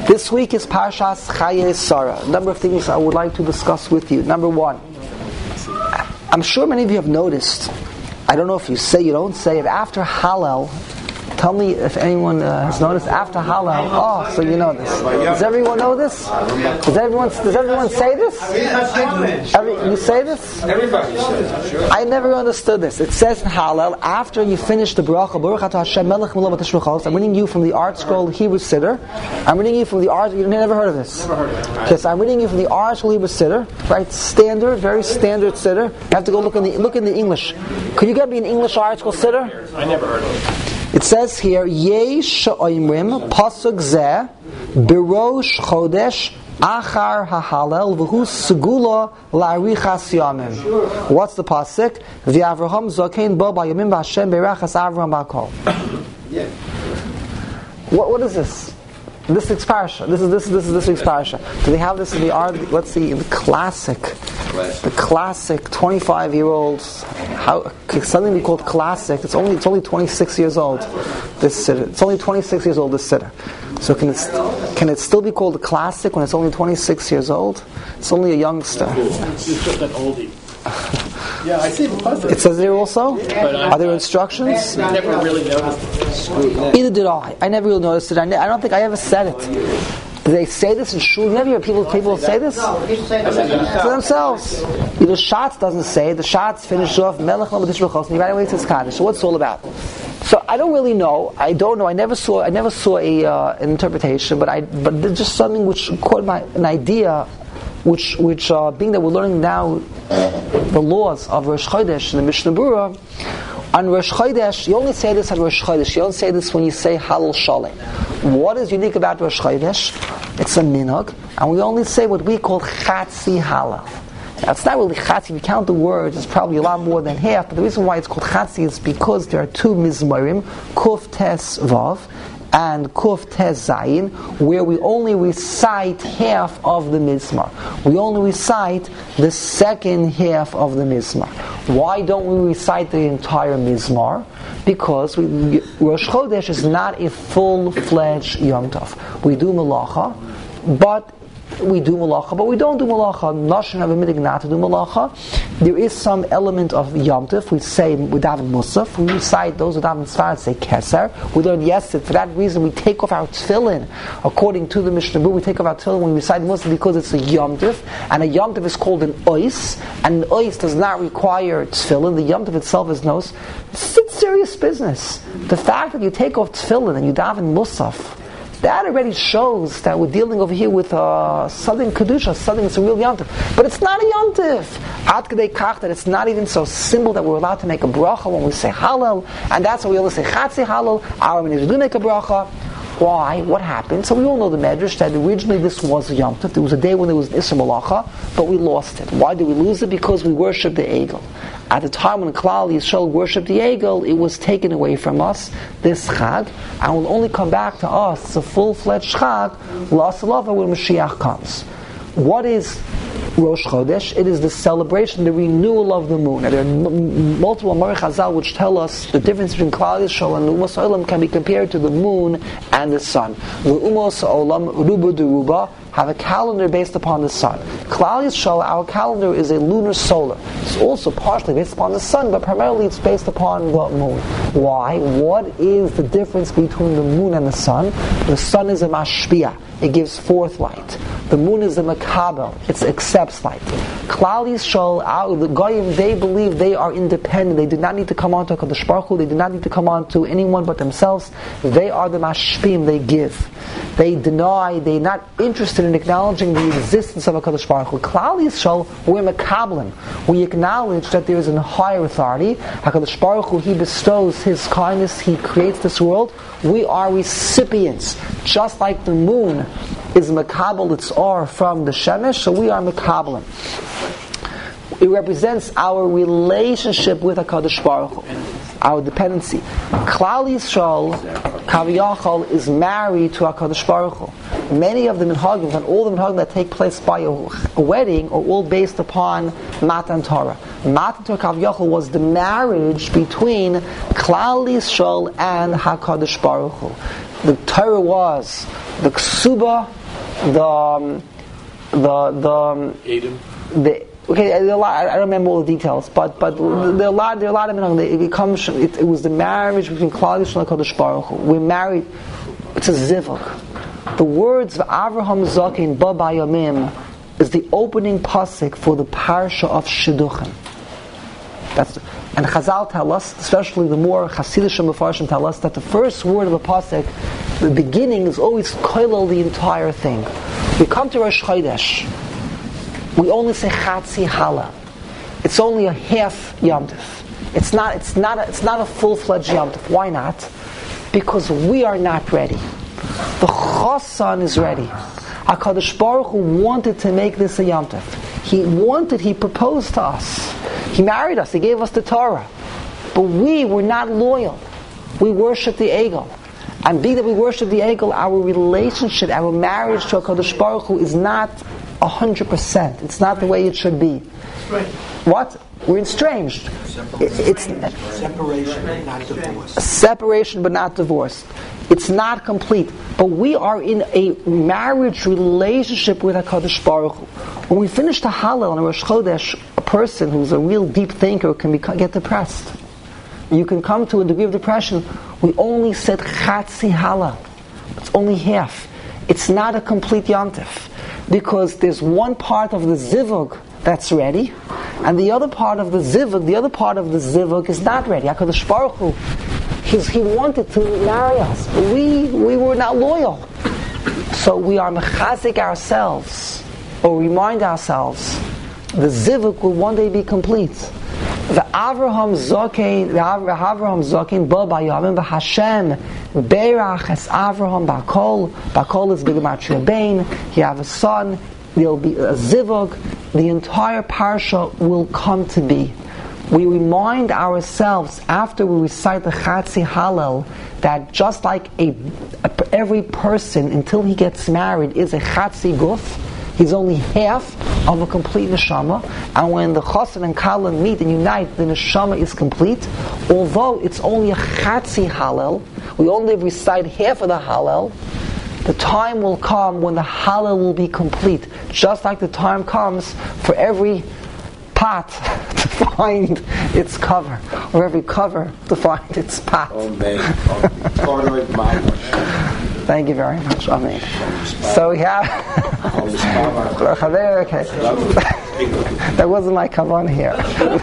This week is Parshas Chayei Sarah. A number of things I would like to discuss with you. Number one, I'm sure many of you have noticed, I don't know if you say, you don't say it, after Hallel, tell me if anyone has noticed, after Hallel, so you know this. Does everyone know this? Does everyone say this? You say this? Everybody says it, sure. I never understood this. It says in Hallel, after you finish the bracha, Baruch atah Hashem melech milot tishmachos, I'm reading you from the Art Scroll Hebrew Siddur. I'm reading you from the Art, you've never heard of this? Never heard of it. Okay, so I'm reading you from the Art Scroll Hebrew Siddur, right? Standard, very standard Siddur. You have to go look in the English. Could you get me an English Art Scroll Siddur? I never heard of it. It says here, Yesh she'oimrim pasuk zeh birosh chodesh achar hahalel v'hu segula la'arichas yamim. What's the pasuk? V'Avraham zokein bo b'yamim v'Hashem beirachas Avraham b'akol. What is this? This week's parasha. This is this week's parasha. Do they have this in the art? Let's see, in the classic 25-year-old. Something we called classic. It's only 26 years old. This siddur. It's only 26 years old. This siddur. So can it still be called a classic when it's only 26 years old? It's only a youngster. It's just an oldie. Yeah, I see the puzzle. It says there also? Are there instructions? I never really noticed it. Either did I. I never really noticed it. I don't think I ever said it. Do they say this in shul? You never hear people say this? To themselves. The Shatz doesn't say it. The Shatz finishes off Melech Lo B'Tishul Chos, and he right away says Kaddish. So what's it all about? So I don't really know. I don't know. I never saw an interpretation, but there's just something which caught an idea. Which being that we're learning now the laws of Rosh Chodesh in the Mishnah Berurah, on Rosh Chodesh, you only say this on Rosh Chodesh. You don't say this when you say Halal Shalem. What is unique about Rosh Chodesh? It's a minhag, and we only say what we call Chatzi Halal. Now, it's not really Chatzi. If you count the words, it's probably a lot more than half, but the reason why it's called Chatzi is because there are two Mizmarim, Kuf Tes Vav, and Kuf Tes Zayin, where we only recite half of the Mizmar. We only recite the second half of the Mizmar. Why don't we recite the entire Mizmar? Because Rosh Chodesh is not a full-fledged Yom Tov. We do Malacha, but we don't do Malacha. Nashon have a midig not to do Malacha. There is some element of Yom Tov. We say we daven Musaf. We recite those who daven Tzfar say Keser. We learn Yesed. For that reason, we take off our tefillin. According to the Mishnah Berurah, we take off our tefillin when we recite Musaf because it's a Yom Tov, and a Yom Tov is called an Ois, and an Ois does not require tefillin. The Yom Tov itself is no. It's serious business. The fact that you take off tefillin and you daven Musaf, that already shows that we're dealing over here with something Kedusha, something that's a real Yom Tov. But it's not a Yom Tov. Ad Kedei Kach, that it's not even so simple that we're allowed to make a bracha when we say Hallel, and that's why we always say Chatzi Hallel. Our meanings do make a bracha. Why? What happened? So we all know the Medrash that originally this was a Yom Tov. There was a day when there was an Isser Malacha, but we lost it. Why did we lose it? Because we worshipped the Egel. At the time when Klal Yisrael worshipped the Egel, it was taken away from us, this Chag, and will only come back to us, it's a full-fledged Chag, L'Asalava, when Mashiach comes. What is Rosh Chodesh? It is the celebration, the renewal of the moon. Now, there are multiple Amarei Chazal which tell us the difference between Klal Yisrael and Umos Olam can be compared to the moon and the sun. Where Umos Olam, Ruba Deruba, have a calendar based upon the sun. Klal Yisrael, our calendar is a lunar solar. It's also partially based upon the sun, but primarily it's based upon the moon. Why? What is the difference between the moon and the sun? The sun is a mashpia. It gives forth light. The moon is a makabel. It accepts light. Klal Yisrael, the Goyim, they believe they are independent. They do not need to come on to HaKadosh Baruch Hu. They do not need to come on to anyone but themselves. They are the mashpim. They give. They deny. They're not interested in acknowledging the existence of HaKadosh Baruch Hu. Klal Yisrael, we're makablim. We acknowledge that there is a higher authority. HaKadosh Baruch Hu, He bestows His kindness. He creates this world. We are recipients. Just like the moon is makabel its or from the shemesh, so we are makablim. It represents our relationship with HaKadosh Baruch Hu, our dependency. Klal Yisrael, Kaviyachal, is married to HaKadosh Baruch Hu. Many of the minhagim, and all the minhagim that take place by a wedding, are all based upon Matan Torah. Matan Torah Kaviyachal was the marriage between Klal Yisrael and HaKadosh Baruch Hu. The Torah was the ksuba, okay, there are a lot, I don't remember all the details, but there are a lot of it was the marriage between Klal Yisrael and Kodesh Baruch Hu. We're married. It's a zivug. The words of Avraham Zaken Ba Bayamim is the opening pasuk for the parsha of Shidduchim. And Chazal tell us, especially the more Hasidic Mefarshim tell us, that the first word of a pasuk, the beginning, is always koilel the entire thing. We come to Rosh Chodesh, we only say Chatzi Hala. It's only a half Yom Tov. It's not a full-fledged Yom Tov. Why not? Because we are not ready. The Chassan is ready. HaKadosh Baruch Hu wanted to make this a Yom Tov. He proposed to us. He married us. He gave us the Torah. But we were not loyal. We worshiped the Egel. And being that we worship the Egel, our relationship, our marriage to HaKadosh Baruch Hu is not 100%. It's not the way it should be. Right. What? We're estranged. It's separation, not divorce. Separation, but not divorce. It's not complete. But we are in a marriage relationship with HaKadosh Baruch Hu. When we finish the Hallel on Rosh Chodesh, a person who's a real deep thinker can get depressed. You can come to a degree of depression. We only said Chatzi Hallel. It's only half. It's not a complete Yom Tov. Because there's one part of the Zivug that's ready, and the other part of the Zivug is not ready. HaKadosh Baruch Hu, He wanted to marry us, but we were not loyal. So we are mechazik ourselves, or remind ourselves, the Zivug will one day be complete. The Avraham Zaken Ba Bayamim v'Hashem Beirach es Avraham Bakol is B'Gematria Bain. He have a son. There'll be a zivug. The entire parsha will come to be. We remind ourselves after we recite the Chatzi Hallel that just like every person until he gets married is a Chatzi Guf. He's only half of a complete neshama, and when the chassan and kala meet and unite, the neshama is complete. Although it's only a Chatzi Hallel, we only recite half of the Hallel. The time will come when the Hallel will be complete, just like the time comes for every pot to find its cover, or every cover to find its pot. Thank you very much. Amen. So we have okay. That wasn't my kavanah here.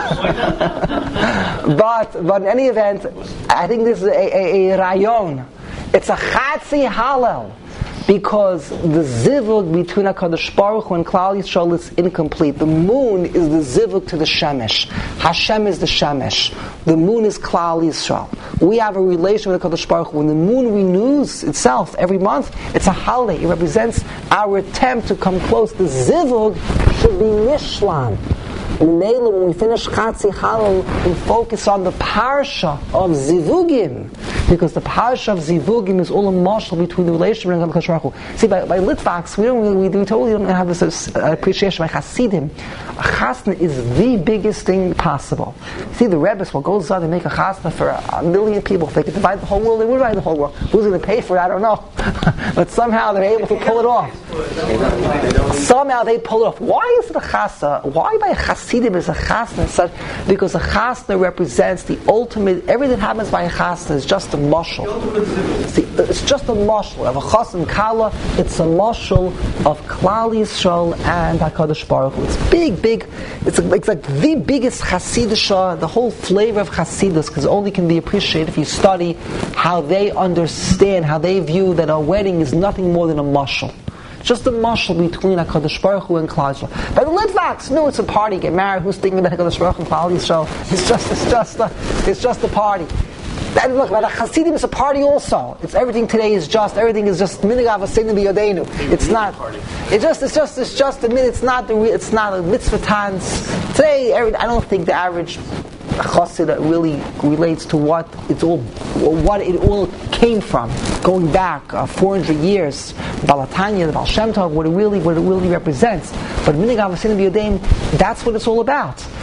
but in any event, I think this is a rayon. It's a Chatzi Hallel. Because the zivug between HaKadosh Baruch Hu and Klal Yisrael is incomplete. The moon is the zivug to the Shemesh. Hashem is the Shemesh. The moon is Klal Yisrael. We have a relation with HaKadosh Baruch Hu. When the moon renews itself every month, it's a holiday. It represents our attempt to come close. The zivug should be Mishlan. When we finish Chatzi Hallel, we focus on the parsha of Zivugim, because the parsha of Zivugim is all a marshal between the relationship and HaKadosh Baruch Hu. See, by Litvaks, we totally don't have this appreciation by Hasidim. A chasna is the biggest thing possible. See, the Rebbes will go to make a chasna for 1 million people. If they could divide the whole world, they would divide the whole world. Who's going to pay for it? I don't know. But somehow they're able to pull it off. Somehow they pull it off. Why is it a chasna? Why by a Hasidim is a chasna such? Because a chasna represents the ultimate. Everything that happens by a chasna is just a mashal. It's just a mashal of a chas and kala. It's a mashal of Klal Yisrael and HaKadosh Baruch Hu. It's big. It's like the biggest Hasidisha. The whole flavor of Hasidus only can be appreciated if you study how they understand, how they view that a wedding is nothing more than a mashal. Just a mashal between HaKadosh Baruch Hu and Klal Yisrael. But the Litvaks, no, it's a party. Get married. Who's thinking about HaKadosh Baruch Hu and Klal Yisrael? It's just a party. And look, but a Hasidim is a party also. It's everything today is just minhag avosenu b'yodeinu. It's not. It's just a minute. It's not a mitzvah tans. Today, I don't think the average chassid really relates to what it all came from, going back 400 years. Balatanya, the Baal Shem Tov, what it really represents. But minhag avosenu b'yodeinu, that's what it's all about.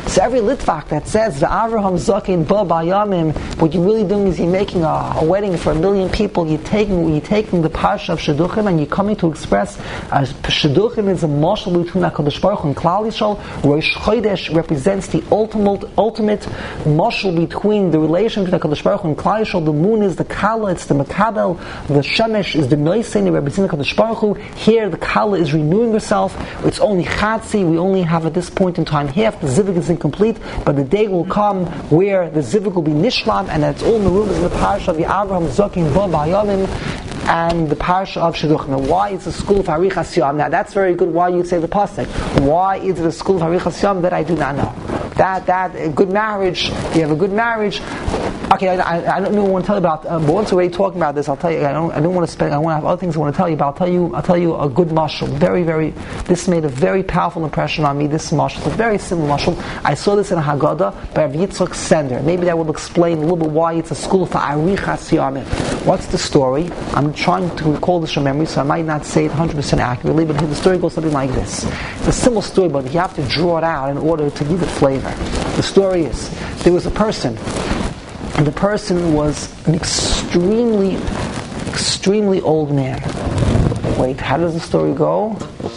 So every litvak that says the Avraham Zaken Ba Bayamim, what you're really doing is you're making a wedding for 1 million people. You're taking the parsha of Shidduchim and you're coming to express Shidduchim is a marshal between HaKadosh Baruch Hu and Klal Yisrael. Rosh Chodesh represents the ultimate marshal between the relation between HaKadosh Baruch Hu and Klal Yisrael. The moon is the Kala, it's the Makabel. The Shemesh is the Noisein, it represents HaKadosh Baruch Hu. Here the Kala is renewing herself. It's only Chatzi. We only have at this point in time half. The Zivug is incomplete, but the day will come where the Zivug will be Nishlam, and that's all Merubah in the Parsha of the Avraham Zaken Ba Bayamim and the Parsha of Shidduchim. Now, why is the school of Arichas Yom? Now, that's very good. Why you say the pasuk? Why is it a school of Arichas Yom? That I do not know. That a good marriage. You have a good marriage. Okay, I don't want to tell you about. But once we're already talking about this, I'll tell you. I don't want to spend. I want to have other things I want to tell you about. I'll tell you a good mashal. Very, very. This made a very powerful impression on me. This mashal, a very simple mashal. I saw this in a Haggadah by Rav Yitzchak Sender. Maybe that will explain a little bit why it's a school for Arichas Yomim. What's the story? I'm trying to recall this from memory, so I might not say it 100% accurately. But the story goes something like this. It's a simple story, but you have to draw it out in order to give it flavor. The story is there was a person. And the person was an extremely old man. Wait, how does the story go?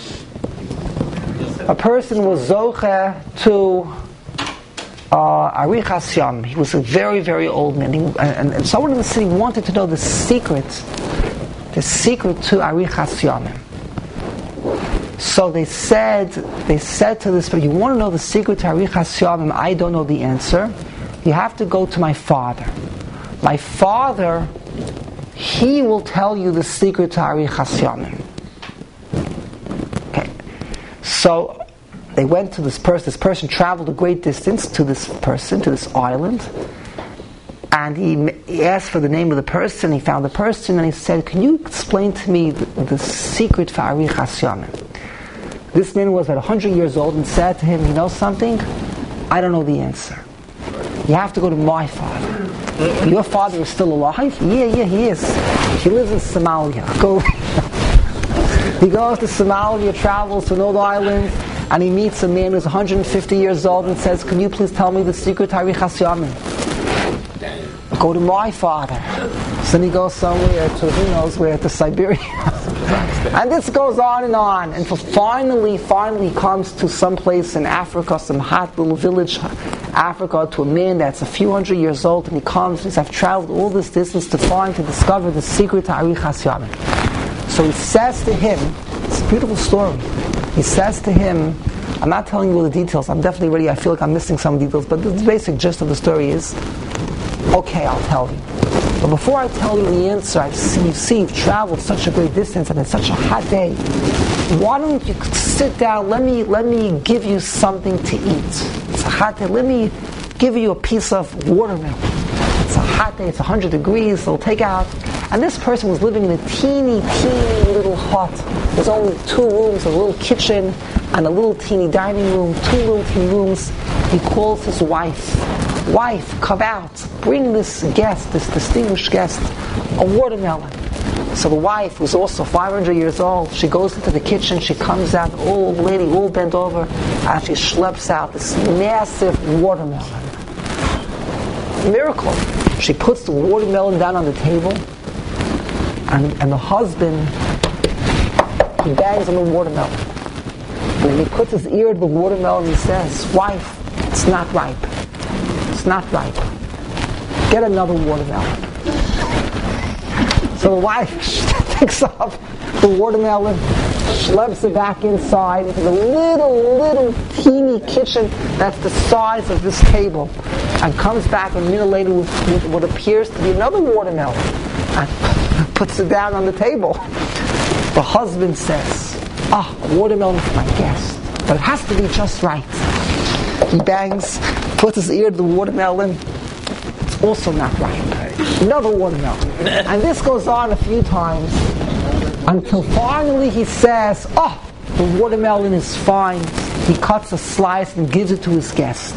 A person was zoche to Arichas Yom. He was a very, very old man. And someone in the city wanted to know the secret to Arichas Yom. So they said to this person, you want to know the secret to Arichas Yom? I don't know the answer. You have to go to my father. My father, he will tell you the secret to Arichas Yomim. Okay. So they went to this person. This person traveled a great distance to this island. And he asked for the name of the person. He found the person and he said, can you explain to me the secret for Arichas Yomim? This man was about 100 years old and said to him, you know something? I don't know the answer. You have to go to my father. Your father is still alive? Yeah, he is. He lives in Somalia. He goes to Somalia, travels to an old island, and he meets a man who's 150 years old and says, can you please tell me the secret to Arichas Yomim? Go to my father. So then he goes somewhere to, who knows where, to Siberia. And this goes on. And finally comes to some place in Africa, some hot little village, Africa, to a man that's a few hundred years old, and he comes and says, I've traveled all this distance to discover the secret to Arichas Yomim. So he says to him, it's a beautiful story, he says to him, I'm not telling you all the details, I feel like I'm missing some details, but the basic gist of the story is, okay, I'll tell you. But before I tell you the answer, you've traveled such a great distance and it's such a hot day. Why don't you sit down, let me give you something to eat. It's a hot day, let me give you a piece of watermelon. It's a hot day, it's 100 degrees, so take out. And this person was living in a teeny little hut. There's only 2 rooms, a little kitchen and a little teeny dining room, 2 little teeny rooms. He calls his wife, come out, bring this guest, this distinguished guest, a watermelon. So the wife, who's also 500 years old, she goes into the kitchen, she comes out, old lady, all bent over, and she schleps out this massive watermelon. Miracle. She puts the watermelon down on the table, and the husband, he bangs on the watermelon. And then he puts his ear to the watermelon and he says, wife, it's not ripe. It's not ripe. Get another watermelon. So the wife picks up the watermelon, schleps it back inside into the little teeny kitchen that's the size of this table, and comes back a minute later with what appears to be another watermelon, and puts it down on the table. The husband says, watermelon for my guest, but it has to be just right. He bangs, puts his ear to the watermelon. It's also not ripe. Another watermelon. And this goes on a few times until finally he says, the watermelon is fine. He cuts a slice and gives it to his guest.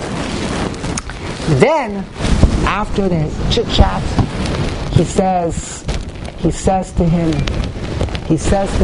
Then, after the chit-chat, he says to him,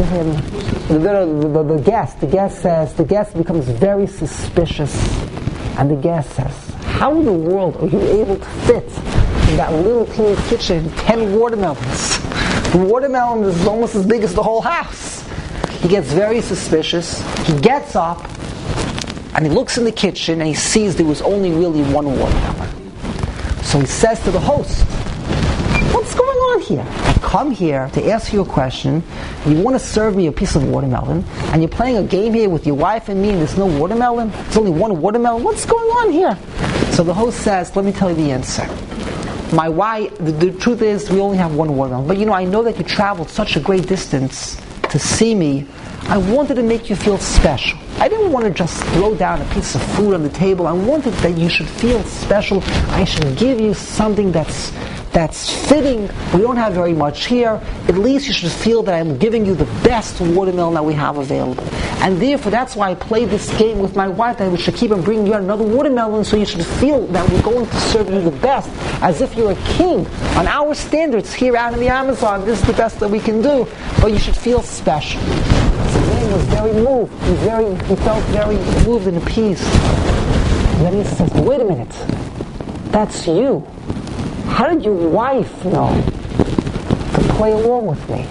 the guest becomes very suspicious. And the guest says, how in the world are you able to fit in that little teeny kitchen 10 watermelons? The watermelon is almost as big as the whole house. He gets very suspicious. He gets up and he looks in the kitchen and he sees there was only really one watermelon. So he says to the host, what's going on here? I come here to ask you a question. You want to serve me a piece of watermelon, and you're playing a game here with your wife and me, and there's no watermelon? There's only one watermelon? What's going on here? So the host says, let me tell you the answer. My wife, the truth is, we only have one watermelon. But I know that you traveled such a great distance to see me. I wanted to make you feel special. I didn't want to just throw down a piece of food on the table. I wanted that you should feel special. I should give you something that's fitting. We don't have very much here. At least you should feel that I'm giving you the best watermelon that we have available. And therefore, that's why I played this game with my wife, that we should keep on bringing you out another watermelon, so you should feel that we're going to serve you the best, as if you're a king. On our standards here out in the Amazon, this is the best that we can do, but you should feel special. So the man was very moved. He felt very moved and appeased. And then he says, wait a minute. That's you. How did your wife know to play along with me?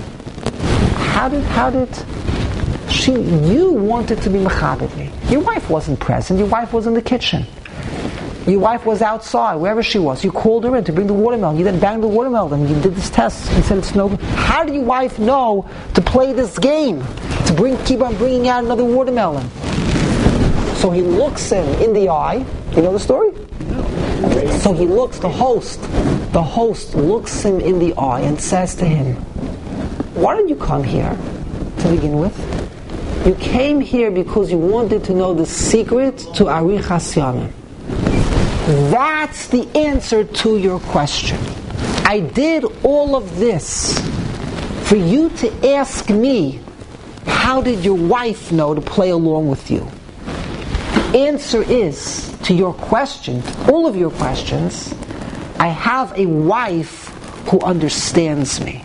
You wanted to be mechabed me. Your wife wasn't present. Your wife was in the kitchen. Your wife was outside, wherever she was. You called her in to bring the watermelon. You then banged the watermelon. You did this test. You said it's no good. How did your wife know to play this game? To keep on bringing out another watermelon? So he looks him in the eye. You know the story? So he looks, the host looks him in the eye and says to him, why did you come here to begin with? You came here because you wanted to know the secret to Arichas Yamim. That's the answer to your question. I did all of this for you to ask me, how did your wife know to play along with you? The answer is, to your question, all of your questions, I have a wife who understands me.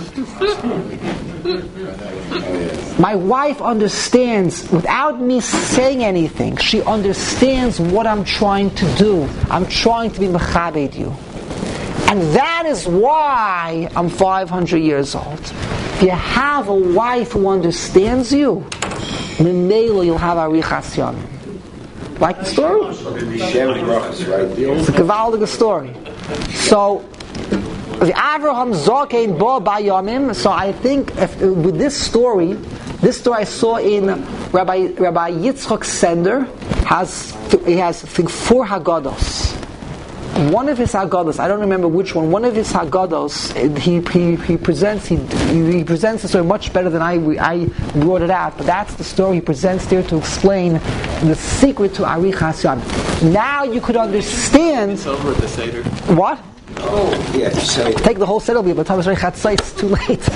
My wife understands, without me saying anything, she understands what I'm trying to do. I'm trying to be mechabed you. And that is why I'm 500 years old. If you have a wife who understands you, Memela you'll have Arichas Yamim. Like the story? It's a gewaldige story. So, the Avraham Zokein Bo Bayamim. So I think with this story I saw in Rabbi Yitzchok Sender he has I think 4 Haggados. One of his Haggados, I don't remember which one. One of his Haggados, he presents the story much better than I brought it out. But that's the story he presents there to explain the secret to Arichas Yamim. Now you could understand. It's over at the Seder. What? Oh, yeah, Seder. Take the whole Seder, but by the time it's Chatzai, it's too late.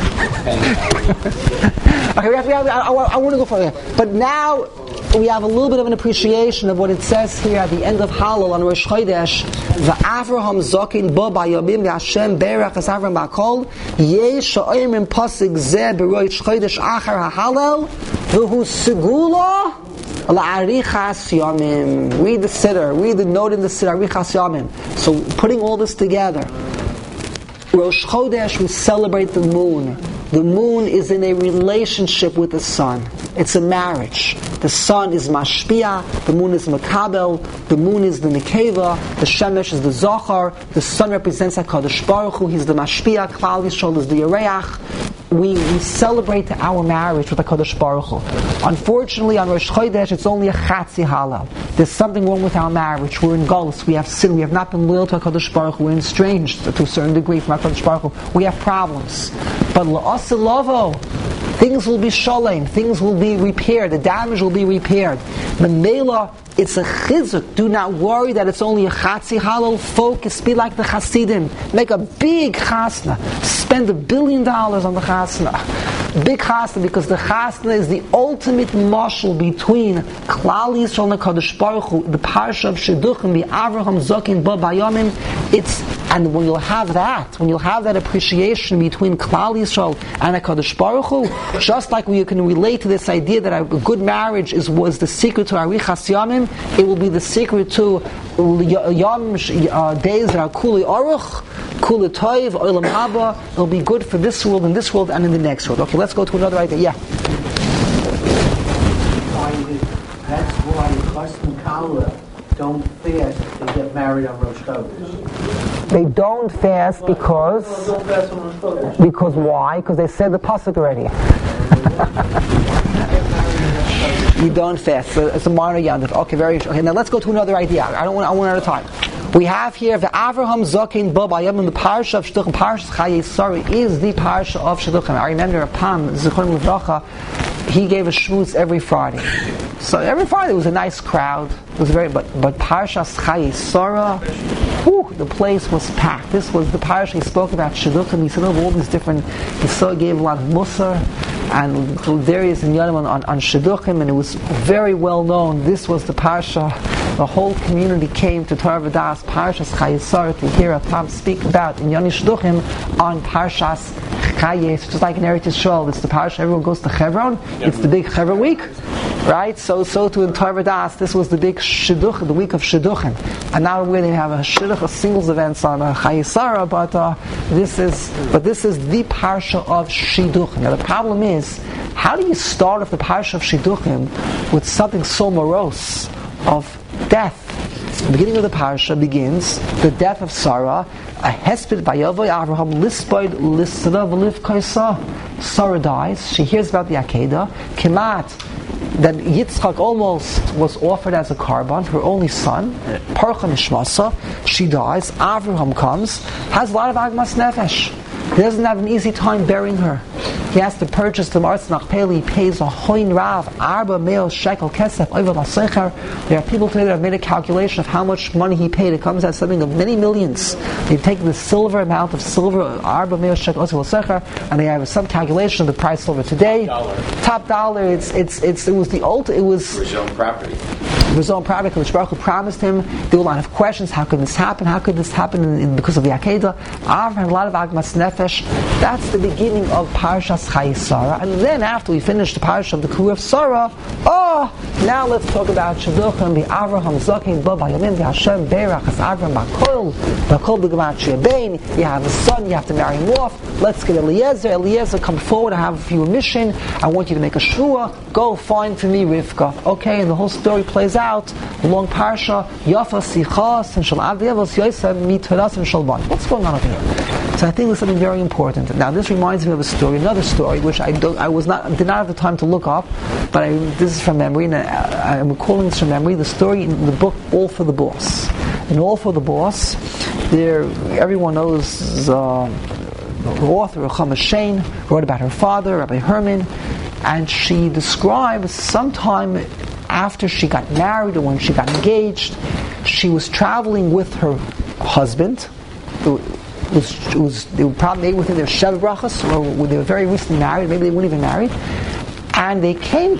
Okay, I want to go further. But now we have a little bit of an appreciation of what it says here at the end of Hallel on Rosh Chodesh. V'Avraham zokin bo b'yomim v'Hashem berach es Avraham b'kol yesh ha'oimrim pasuk zeh b'Rosh Chodesh achar ha'Hallel v'hu segula la'arichas yamim. Read the Siddur. Read the note in the Siddur. Arichas yamim. So putting all this together, Rosh Chodesh we celebrate the moon. The moon is in a relationship with the sun. It's a marriage. The sun is mashpia, the moon is makabel, the moon is the nekeva, the shemesh is the zohar, the sun represents HaKadosh Baruch Hu, he's the mashpia, Klal Yisrael is the yereach. We celebrate our marriage with HaKadosh Baruch Hu. Unfortunately, on Rosh Chodesh, it's only a chatzi halal. There's something wrong with our marriage. We're in galus. We have sin. We have not been loyal to HaKadosh Baruch Hu. We're estranged to a certain degree from HaKadosh Baruch Hu. We have problems. But la'asilovo, things will be shalom. Things will be repaired. The damage will be repaired. Memela, it's a chizuk. Do not worry that it's only a chatzi halal. Focus. Be like the Hasidim. Make a big chasna. Spend $1 billion on the chasna. Big chasna, because the chasna is the ultimate mashal between Klal Yisrael and HaKadosh Baruch Hu, the parsha of Shidduchim, the Avraham Zokin Ba Bayamim. And when you'll have that appreciation between Klal Yisrael and HaKadosh Baruch Hu, just like you can relate to this idea that a good marriage was the secret to Arichas Yamim, it will be the secret to days that are Kuli Aruch, Kuli Toiv, Olam Haba. It'll be good for this world, and in the next world. Okay, let's go to another idea. Yeah. That's why Chas and Kala don't fast if they get married on Rosh Chodesh. They don't fast because why? Because they said the pasuk already. You don't fast. So it's a minor yandiv. Okay, now let's go to another idea. I want at a time. We have here the Avraham Zokin Ba Bayamim, the parsha of Shidduchim, parsha Chayei Sarah is the parsha of Shidduchim. I remember Pam Zichron Livracha, he gave a shmutz every Friday. So every Friday was a nice crowd. It was but Parshas Chayei Sarah, the place was packed. This was the parsha he spoke about Shidduchim. He said all these different. He gave a lot of musar and various inyanim on Shidduchim, and it was very well known. This was the parsha. The whole community came to Torah V'das Parshas Chayei Sarah to hear a Pam speak about Inyani Shidduchim on Parshas Chayei. Just like in Eretz Yisrael, it's the parsha. Everyone goes to Hebron. Yep. It's the big Hebron week, right? So too in Torah V'das, this was the big Shidduch, the week of Shidduchim. And now we're going to have a Shidduch, a singles events on Chayei Sarah, but this is the parsha of Shidduchim. Now the problem is, how do you start off the parsha of Shidduchim with something so morose of death? The beginning of the parsha begins the death of Sarah. A hesped vayavoy Avraham lispoid lisra v'liv kaisa. Sarah dies. She hears about the Akedah. Kemat, that Yitzchak almost was offered as a karban, her only son. Parcha nishmasa. She dies. Avraham comes, has a lot of agmas nefesh. He doesn't have an easy time burying her. He has to purchase the Martz Nachpeli. He pays a hoin rav, arba meo shekel kesef over lasecher. There are people today that have made a calculation of how much money he paid. It comes out something of many millions. They take the silver amount of silver, arba meo shekel over lasecher, and they have some calculation of the price of silver today. Top dollar. It was the old. It was for his own property. His own property, which Baruch Hu promised him. There were a lot of questions. How could this happen? How could this happen because of the Akedah? Avram had a lot of agmas nefesh. That's the beginning of Parshas Chayei Sarah. And then after we finish the parsha of the career of Sarah, now let's talk about Shidduchim, the Avraham Zokin Ba Bayamim, the Hashem Berach as Avram Bakol B'Gemat Shebein. You have a son, you have to marry him off. Let's get Eliezer. Eliezer, come forward. I have you a mission. I want you to make a shvua. Go find for me Rivka. Okay, and the whole story plays out. A long parsha. Yafa Sichas and Shal Avdiyavos Yosef Mitoras and Shalban. What's going on over here? So I think there's something very important. Now this reminds me of another story, which I did not have the time to look up, but this is from memory, and I'm recalling this from memory. The story in the book All for the Boss. In All for the Boss, everyone knows the author Ruchama Shane wrote about her father, Rabbi Herman, and she describes sometime after she got married or when she got engaged, she was traveling with her husband. They were probably within their Sheva Brachas, or they were very recently married, maybe they weren't even married, and they came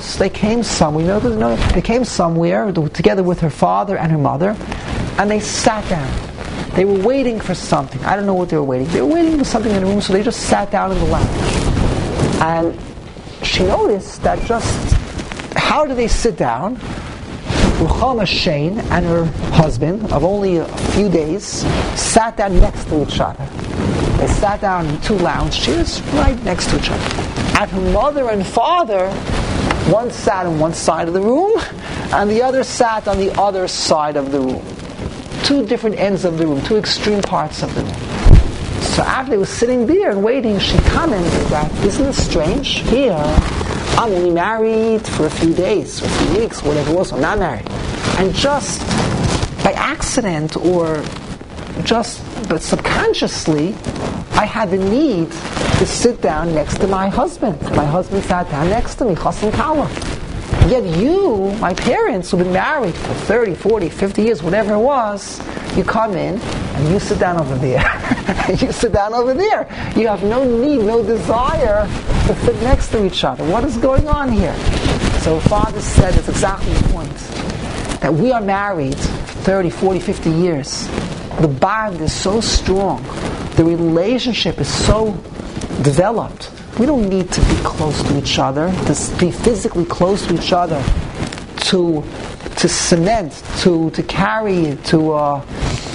somewhere together with her father and her mother, and they sat down. They were waiting for something. I don't know what they were waiting. They were waiting for something in the room, so they just sat down in the lounge. And she noticed that how do they sit down? Ruchama Shane and her husband of only a few days sat down next to each other. They sat down in two lounge chairs right next to each other. And her mother and father, one sat on one side of the room and the other sat on the other side of the room. Two different ends of the room, two extreme parts of the room. So after they were sitting there and waiting, she commented that, isn't it strange? Here, I'm only married for a few days, or a few weeks, whatever it was, I'm not married. And just by accident but subconsciously, I had the need to sit down next to my husband. My husband sat down next to me, Chas and Kala. Yet you, my parents, who've been married for 30, 40, 50 years, whatever it was, you come in and you sit down over there. You sit down over there. You have no need, no desire to fit next to each other. What is going on here? So Father said it's exactly the point. That we are married for 30, 40, 50 years. The bond is so strong. The relationship is so developed. We don't need to be close to each other, to be physically close to each other, to cement, to carry, to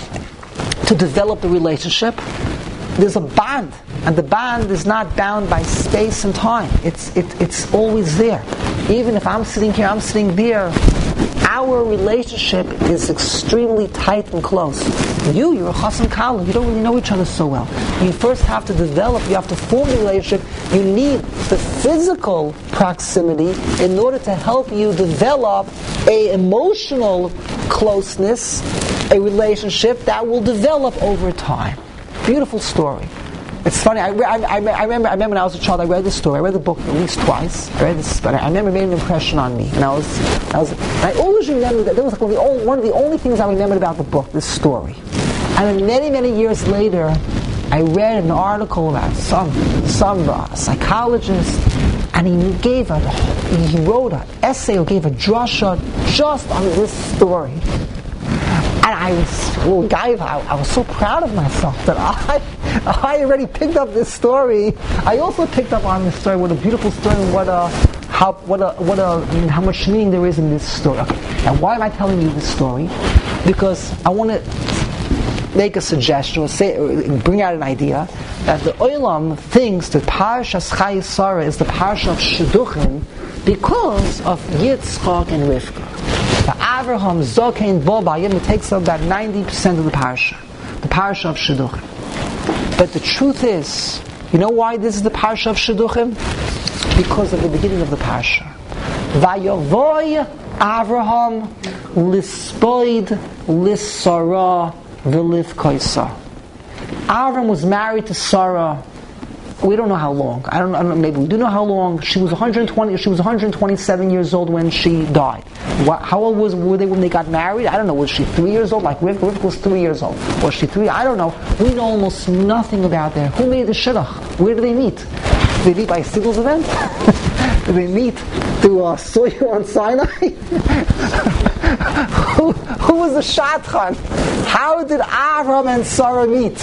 develop the relationship. There's a bond, and the bond is not bound by space and time. It's always there. Even if I'm sitting here, I'm sitting there, our relationship is extremely tight and close. You're a chassan kala. You don't really know each other so well. You first have to develop, you have to form the relationship. You need the physical proximity in order to help you develop an emotional closeness, a relationship that will develop over time. Beautiful story. It's funny. I remember when I was a child. I read this story. I read the book at least twice. I read this, but I remember it made an impression on me. And I always remember that was like one of the only things I remembered about the book. This story. And then many years later, I read an article about some psychologist, and he wrote an essay or gave a drasha just on this story. And I was so proud of myself that I already picked up this story. I also picked up on this story. What a beautiful story, and how much meaning there is in this story. Okay. And why am I telling you this story? Because I want to make a suggestion or bring out an idea that the Olam thinks that Parshas Chayei Sarah is the parsha of Shidduchim because of Yitzchak and Rivka. The Avraham, Zokein, Bobayim, it takes up about 90% of the parasha of Shidduchim. But the truth is, you know why this is the parsha of Shidduchim? Because of the beginning of the parasha. Vayavoy Avraham lispoid lissara v'livkoisa. Avraham was married to Sarah. We don't know how long. I don't know. Maybe we do know how long. She was 120. She was 127 years old when she died. How old were they when they got married? I don't know. Was she 3 years old? Like Rivka was 3 years old. Was she 3? I don't know. We know almost nothing about that. Who made the shidduch? Where do they meet? Did they meet by a Siegel's event? Did they meet through Soyer on Sinai? Who was the shadchan? How did Avraham and Sarah meet?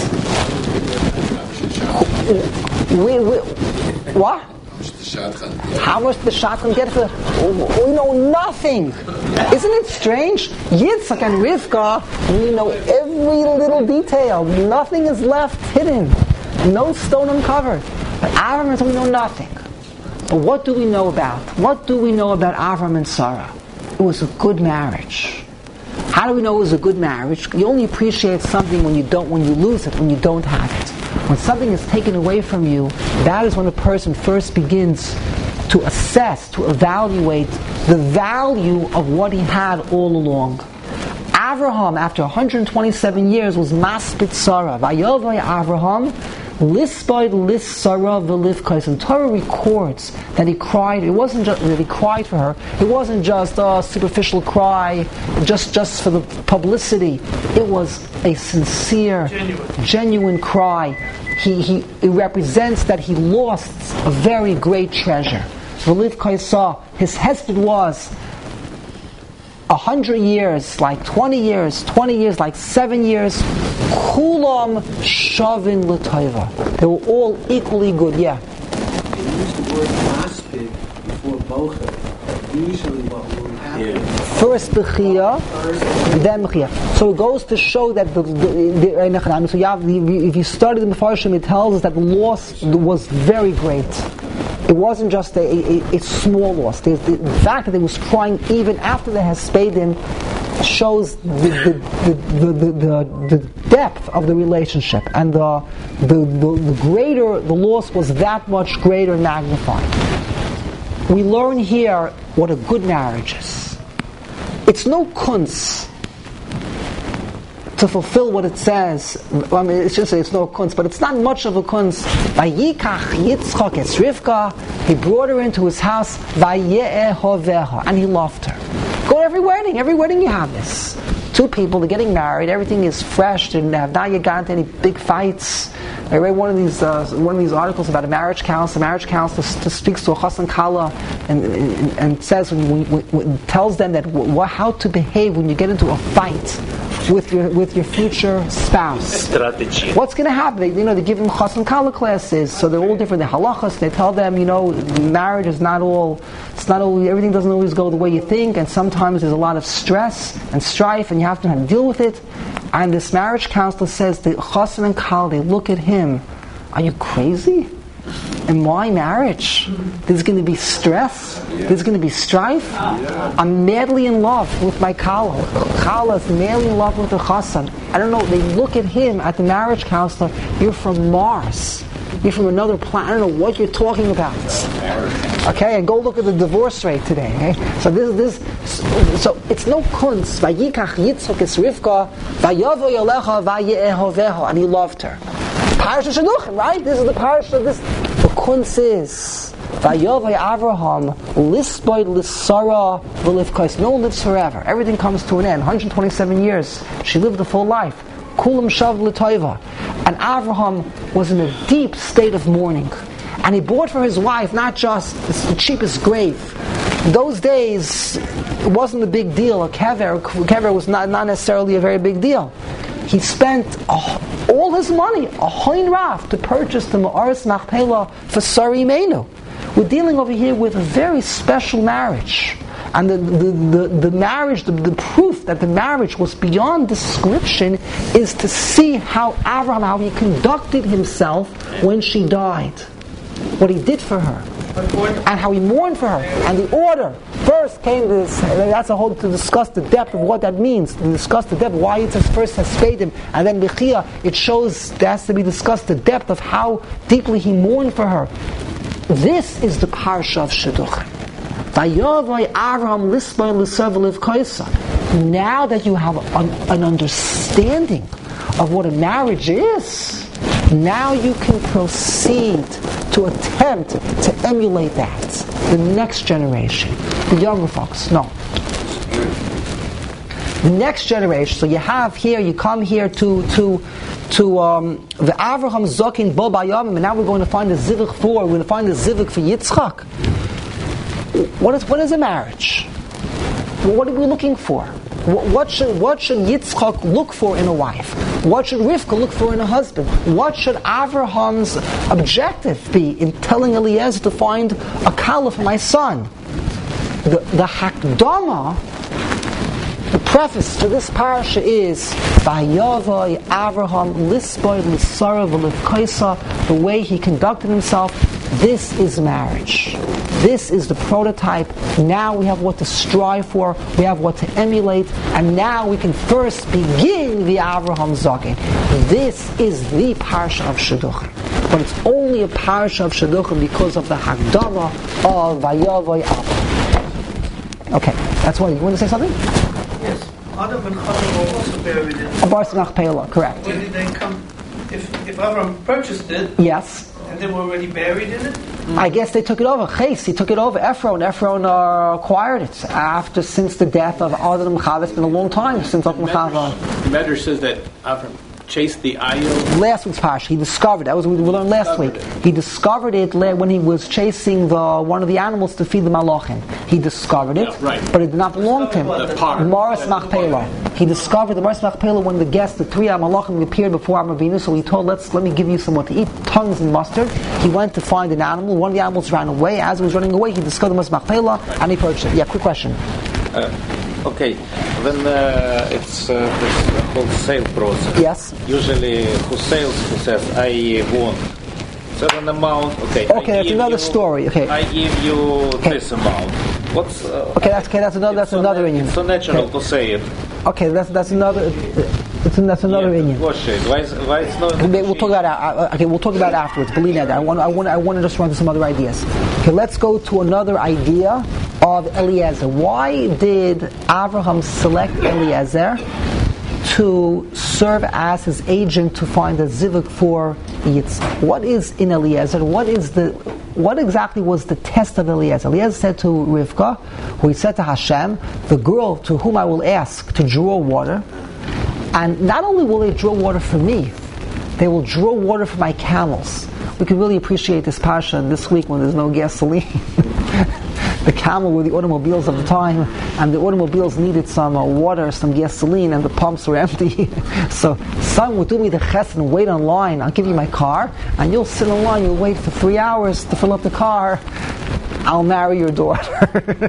What? How much did the shadchan get for? We know nothing. Isn't it strange? Yitzchak and Rivka, we know every little detail. Nothing is left hidden. No stone uncovered. But Avram and Sarah, we know nothing. But what do we know about? What do we know about Avram and Sarah? It was a good marriage. How do we know it was a good marriage? You only appreciate something when you lose it, when you don't have it. When something is taken away from you, that is when a person first begins to assess, to evaluate the value of what he had all along. Avraham, after 127 years, was maspit Sarah. Vayovay Avraham, lispoid lis Sarah v'livkais. And Torah records that he cried. It wasn't just that he cried for her. It wasn't just a superficial cry, just for the publicity. It was a sincere, genuine cry. It represents that he lost a very great treasure. V'livkais, his hesed was 100 years, like 20 years, like 7 years. Kulam shavin l'tayva. They were all equally good. Yeah. They use the word maspid before bocha. Usually what will happen. First b'chiyah, then b'chiyah. So it goes to show that so if you study the Mefarshim, it tells us that the loss was very great. It wasn't just a small loss. The fact that they was crying even after the Hespedim shows the depth of the relationship, and the greater the loss was, that much greater and magnified. We learn here what a good marriage is. It's no kunz to fulfill what it says. I mean, it should say it's no kunz, but it's not much of a kunz. Vayikach Yitzchak es Rivka, he brought her into his house, Vaye'ehoveha, and he loved her. Go to every wedding you have this. two people, they're getting married, everything is fresh, and have not yet gotten into any big fights. I read one of these articles about a marriage counselor. A marriage counselor speaks to a chas and kala and says, tells them that how to behave when you get into a fight with your future spouse. Strategy. What's going to happen? They give them chas and kala classes, so they're all different. They're halachas. They tell them, marriage is not all. It's not all. Everything doesn't always go the way you think, and sometimes there's a lot of stress and strife, and you have to deal with it. And this marriage counselor says, the chassan and kala, they look at him. Are you crazy? In my marriage, there's going to be stress. There's going to be strife. I'm madly in love with my kala. Kala is madly in love with the chassan. I don't know. They look at him, at the marriage counselor. You're from Mars. You're from another planet. I don't know what you're talking about. Okay, and go look at the divorce rate today. Okay? So so it's no kunst. Vayikach Yitzchak es Rivka, vayavo yolecha vayehoveho, and he loved her. Parasha Shidduchim, right? This is the parasha. The kunst is vayavo Avraham lisboy lisara v'livkos. No one lives forever. Everything comes to an end. 127 years. She lived a full life. Kulam shav l'toiva. And Avraham was in a deep state of mourning. And he bought for his wife not just the cheapest grave. In those days, it wasn't a big deal. A kever was not necessarily a very big deal. He spent all his money, a hoin rav, to purchase the Ma'aris Machpelah for Sari Meinu. We're dealing over here with a very special marriage. And the marriage, the proof that the marriage was beyond description is to see how Avraham, how he conducted himself when she died. What he did for her. And how he mourned for her. And the order. First came this, that's a whole, to discuss the depth of what that means. To discuss the depth, why it says first has him, and then Bechia, it shows, there has to be discussed the depth of how deeply he mourned for her. This is the parsha of Shidduchim. Now that you have an understanding of what a marriage is, now you can proceed to attempt to emulate that. The next generation, the younger folks, no. The next generation. So you have here, you come here to the Avraham Zokin Bo Bayamim, and now we're going to find a zivuk for. We're going to find a zivuk for Yitzchak. What is a marriage? What are we looking for? What should Yitzchak look for in a wife? What should Rivka look for in a husband? What should Avraham's objective be in telling Eliezer to find a kala for my son? The Hakdama, the preface to this parasha is Vayavai Avraham Lisboy Lisara V'Livkaisa, the way he conducted himself. This is marriage. This is the prototype. Now we have what to strive for, we have what to emulate, and now we can first begin the Avraham Zokin. This is the parsha of Shidduchim. But it's only a parsha of Shidduchim because of the Hagdama of Vayavai Avraham. Okay, that's why. You want to say something? Yes. Adam and Chana were also buried in a Bar Machpelah, correct. Where did they come? If Avraham purchased it, yes. And they were already buried in it? I guess they took it over. Ches, he took it over. Ephron acquired it since the death of Adam Chava. It's been a long time since Adam Chava. The Medrash says that Avram chased the ayil. Last week's parsha, he discovered. That was what we learned last week. He discovered it when he was chasing one of the animals to feed the malachim. He discovered it, but it did not belong to him. Maris Machpelah. He discovered the Maris Machpelah when the three malachim appeared before Avinu. So he told, let me give you somewhat to eat, tongues and mustard. He went to find an animal. One of the animals ran away. As he was running away, he discovered the Maris Machpelah and he purchased it. Yeah, quick question. Okay, when it's this whole sale process, yes. Usually who says, I want certain amount, okay, that's another story. Okay, I give you this amount. What's that's another Indian. It's so natural to say it. Okay, that's another. That's another Indian. Why it's not? We'll talk about it. Okay, we'll talk about it afterwards. Believe that. I want to just run through some other ideas. Okay, let's go to another idea of Eliezer. Why did Avraham select Eliezer to serve as his agent to find a zivuk for Yitzchak? What is in Eliezer? What is the what exactly was the test of Eliezer? Eliezer said to Rivka, who he said to Hashem, the girl to whom I will ask to draw water, and not only will they draw water for me, they will draw water for my camels. We can really appreciate this parsha this week when there's no gasoline. The camel were the automobiles of the time, and the automobiles needed some water, some gasoline, and the pumps were empty. So someone would do me the chesed and wait on line. I'll give you my car, and you'll sit in line, you'll wait for 3 hours to fill up the car. I'll marry your daughter.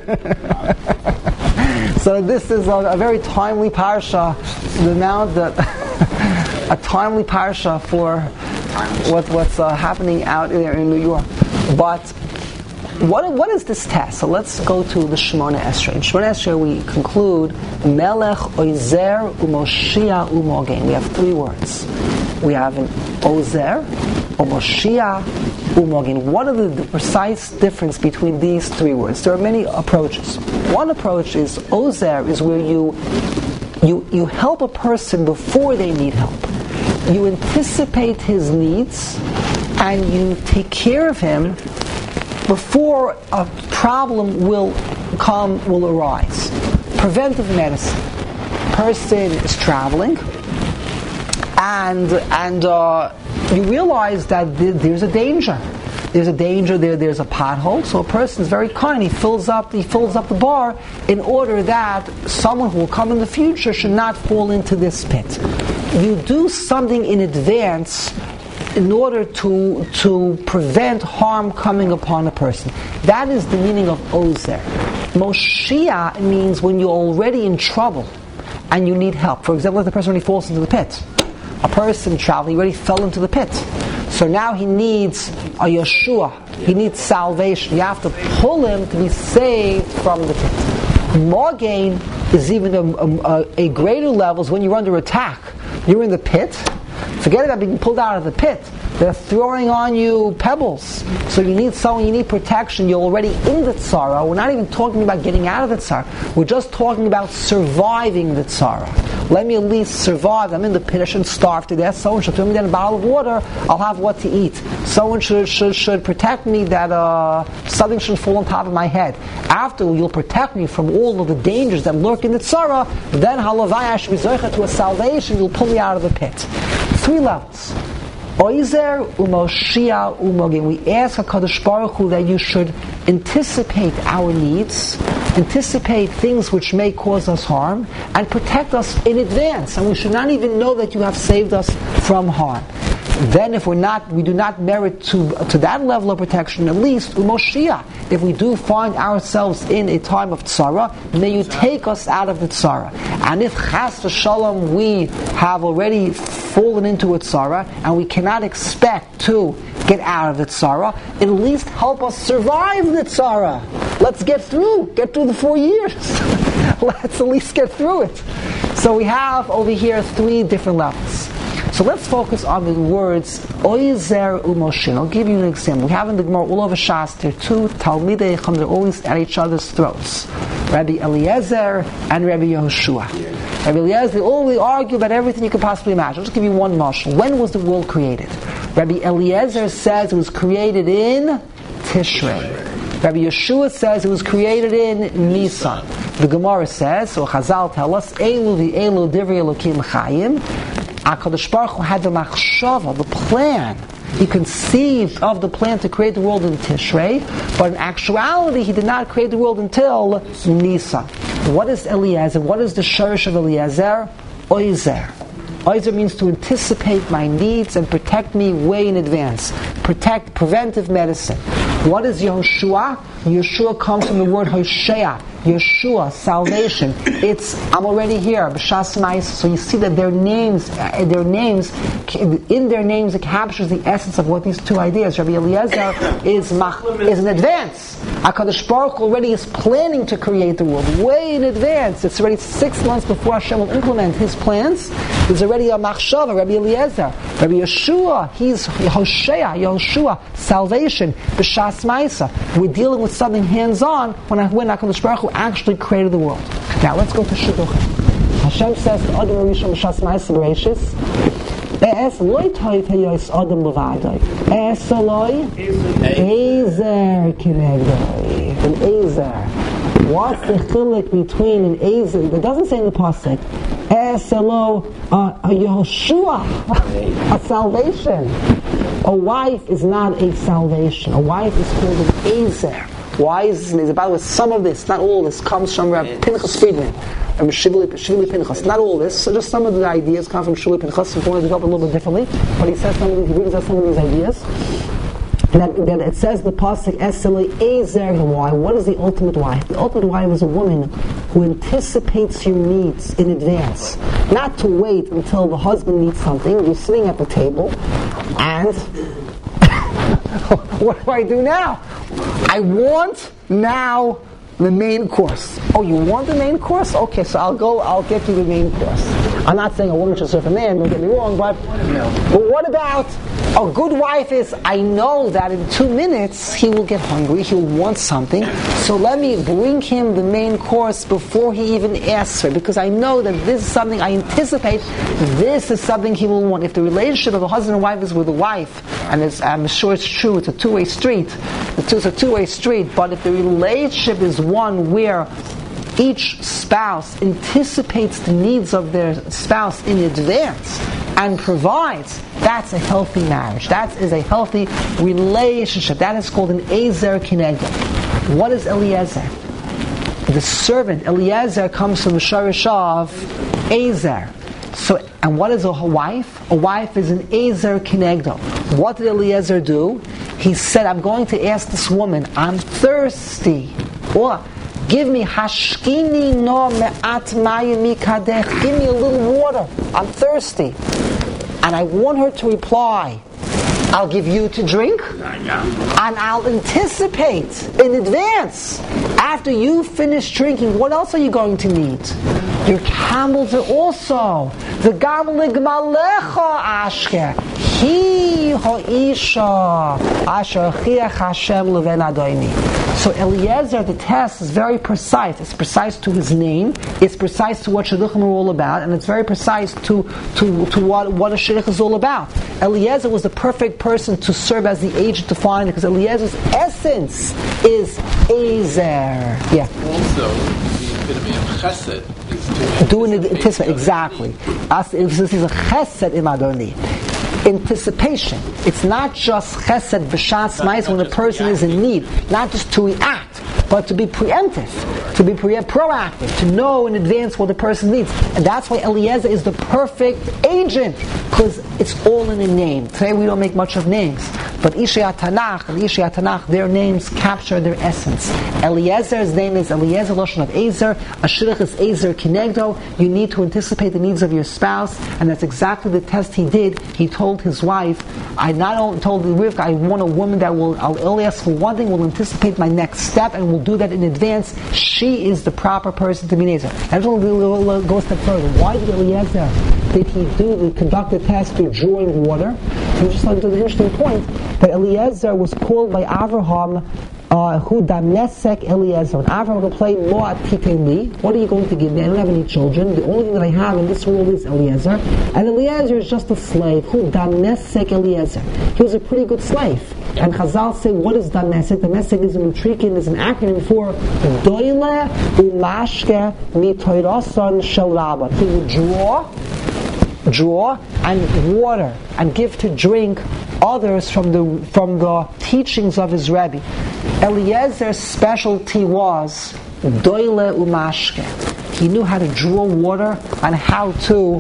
So this is a very timely parsha. The amount that a timely parsha for what's happening out there in New York. But what is this test? So let's go to the Shemona Esrei. In Shemona Esrei we conclude Melech Ozer Umoshia Umogen. We have 3 words. We have an Ozer, Umoshia, Umogen. What are the precise difference between these 3 words? There are many approaches. One approach is Ozer is where you help a person before they need help. You anticipate his needs and you take care of him before a problem will arise. Preventive medicine. Person is traveling and you realize that there's a danger. There's a danger there, there's a pothole. So a person is very kind. He fills up the bar in order that someone who will come in the future should not fall into this pit. You do something in advance in order to prevent harm coming upon a person. That is the meaning of Ozer. Moshia means when you're already in trouble and you need help. For example, if the person already falls into the pit. A person traveling already fell into the pit. So now he needs a Yeshua. He needs salvation. You have to pull him to be saved from the pit. Mogain is even a greater level is when you're under attack. You're in the pit. Forget about being pulled out of the pit. They're throwing on you pebbles. So you need someone, you need protection. You're already in the tzara. We're not even talking about getting out of the tzara. We're just talking about surviving the tzara. Let me at least survive. I'm in the pit. I shouldn't starve to death. Someone should throw me down a bottle of water. I'll have what to eat. Someone should protect me that something shouldn't fall on top of my head. After you'll protect me from all of the dangers that lurk in the tzara, then halavai I should be zocheh to a salvation. You'll pull me out of the pit. 3 levels. Oizer umoshia umogin. We ask HaKadosh Baruch Hu that you should anticipate our needs, anticipate things which may cause us harm, and protect us in advance. And we should not even know that you have saved us from harm. Then if we do not merit to that level of protection, at least umoshia. If we do find ourselves in a time of tzara, may you take us out of the tzara. And if chas v'shalom we have already fallen into a tzara and we cannot expect to get out of the tzara, at least help us survive the tzara. Let's get through the 4 years. Let's at least get through it. So we have over here 3 different levels. So let's focus on the words Oizer Umoshin. I'll give you an example. We have in the Gemara all over Shas, there are 2 Talmidei Chacham, they're always at each other's throats. Rabbi Eliezer and Rabbi Yehoshua. Rabbi Eliezer, they always argue about everything you could possibly imagine. I'll just give you one mashal. When was the world created? Rabbi Eliezer says it was created in Tishrei. Rabbi Yeshua says it was created in Nisan. The Gemara says, so Chazal tell us, Elu v'elu divrei Elokim chayim. HaKadosh Baruch Hu had the machshava, the plan. He conceived of the plan to create the world in Tishrei, but in actuality he did not create the world until Nisan. What is Eliezer? What is the shorish of Eliezer? Oizer. Oizer means to anticipate my needs and protect me way in advance. Preventive medicine. What is Yehoshua? Yeshua comes from the word Hoshea. Yeshua, salvation. It's I'm already here. B'shas ma'is. So you see that their names, in their names, it captures the essence of what these 2 ideas. Rabbi Eliezer is in advance. HaKadosh Baruch Hu already is planning to create the world way in advance. It's already 6 months before Hashem will implement His plans. There's already a machshava. Rabbi Eliezer, Rabbi Yeshua, he's Hoshea, Yehoshua, salvation. B'shas ma'isa. We're dealing with something hands-on when HaKadosh Baruch Hu actually created the world. Now let's go to Shidduchim. Hashem says, Es loy toit hayos adam levadai. Es loy ezer kinegdoi. An ezer. What's the chiluk between an ezer? It doesn't say in the pasuk. Es lo a Yehoshua, a salvation. A wife is not a salvation. A wife is called an ezer. Why is this? By the way, some of this, not all this, comes from Pinchas Friedman. Shvili Pinchas. Not all this, so just some of the ideas come from Shvili Pinchas. He wanted to develop a little bit differently, but he says he brings out some of these ideas. That it says the pasuk Eseli Ezer why. What is the ultimate wife? The ultimate wife is a woman who anticipates your needs in advance, not to wait until the husband needs something. You're sitting at the table, and what do I do now? I want now the main course. Oh, you want the main course? Okay, so I'll get you the main course. I'm not saying a woman should serve a man, don't get me wrong, but what about a good wife is, I know that in 2 minutes he will get hungry, he'll want something, so let me bring him the main course before he even asks for it, because I know that this is something I anticipate, this is something he will want. If the relationship of a husband and wife is with a wife, and I'm sure it's true, it's a two-way street, but if the relationship is one where each spouse anticipates the needs of their spouse in advance and provides, that's a healthy marriage. That is a healthy relationship. That is called an Ezer Kinegdo. What is Eliezer? The servant, Eliezer, comes from the Shorish of Ezer. So, and what is a wife? A wife is an Ezer Kinegdo. What did Eliezer do? He said, I'm going to ask this woman, I'm thirsty. Or, give me hashkini no me'at mayim mikadech. Give me a little water. I'm thirsty. And I want her to reply, I'll give you to drink, and I'll anticipate in advance. After you finish drinking, what else are you going to need? Your camels are also. The gamlig malecha ashker. He ha'isha asher chiach Hashem leven adoini. So Eliezer, the test is very precise. It's precise to his name. It's precise to what shidduchim are all about, and it's very precise to what a shidduch is all about. Eliezer was the perfect person to serve as the agent to find it, because Eliezer's essence is Ezer. Yeah. Also, the epitome of chesed is to doing it anticipate. Exactly. This is a chesed imadoni. Anticipation. It's not just chesed v'shas ma'is when the person is in need, not just to react, but to be preemptive, to be proactive, to know in advance what the person needs. And that's why Eliezer is the perfect agent, because it's all in a name. Today we don't make much of names, but Ishei Tanakh and Ishei Tanakh, their names capture their essence. Eliezer's name is Eliezer Lashon of Ezer. A shidduch is Ezer Kinegdo. You need to anticipate the needs of your spouse, and that's exactly the test he did. He told his wife, I not only told Rivka, I want a woman that I'll only ask for one thing, will anticipate my next step, and will do that in advance. She is the proper person to be Ezer. And we'll go a step further. Why did Eliezer, conduct the task to drawing water? So just like to the interesting point that Eliezer was called by Avraham who damnesek Eliezer. And Avraham will play Moat Titeli. What are you going to give me? I don't have any children. The only thing that I have in this world is Eliezer. And Eliezer is just a slave. Who damnesek Eliezer. He was a pretty good slave. And Chazal say, what is damnesek? Damnesek is an acronym for Doile Umashke Mitoirasan Shel Rabban. He would draw and water and give to drink others from the teachings of his Rebbe. Eliezer's specialty was doile umashke. He knew how to draw water and how to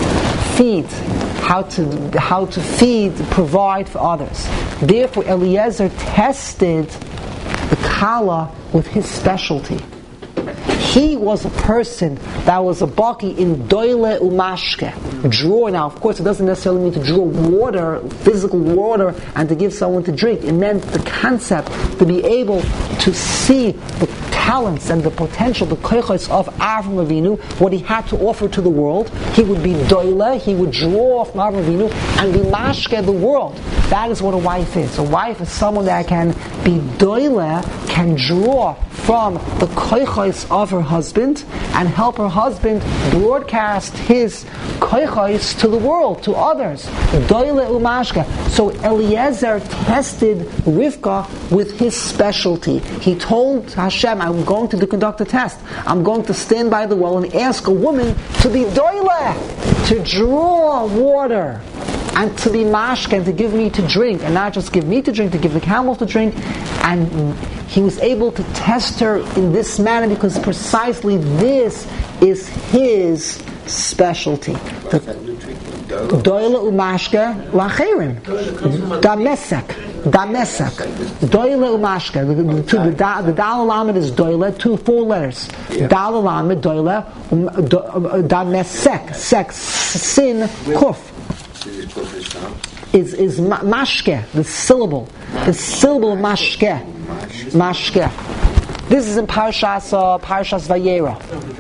provide for others. Therefore, Eliezer tested the Kala with his specialty. He was a person that was a baki in doile umashke. Draw. Now, of course, it doesn't necessarily mean to draw water, physical water, and to give someone to drink. It meant the concept to be able to see the talents and the potential, the koichos of Avram Avinu, what he had to offer to the world. He would be doile, he would draw from Avram Avinu and be mashke the world. That is what a wife is. A wife is someone that can be doile, can draw from the koichos of her husband and help her husband broadcast his koichos to the world, to others. Doile umashke. So Eliezer tested Rivka with his specialty. He told Hashem, I'm going to conduct a test. I'm going to stand by the well and ask a woman to be doile, to draw water, and to be mashke, and to give me to drink, and not just give me to drink, to give the camels to drink. And he was able to test her in this manner because precisely this is his specialty. Doile umashke lacherim. Damesek. Doile umashke. The dal lamed is doile, 4 letters. Dal lamed, doile, damesek. Sek, sin, kuf. Is mashke, the syllable of mashke. This is in Parshas Vayera.